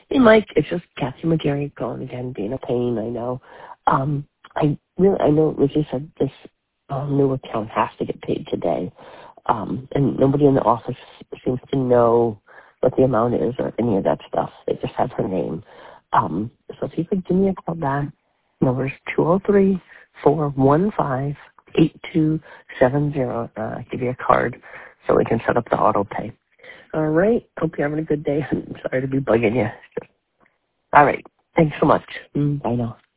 Hey, Mike, it's just Kathy McGarry calling again, being a pain, I know. I know Lizzie said this new account has to get paid today, and nobody in the office seems to know what the amount is or any of that stuff. They just have her name. So if you could give me a call back, number's 203-415-8270. Give you a card so we can set up the auto pay. All right. Hope you're having a good day. I'm sorry to be bugging you. All right. Thanks so much. Bye now.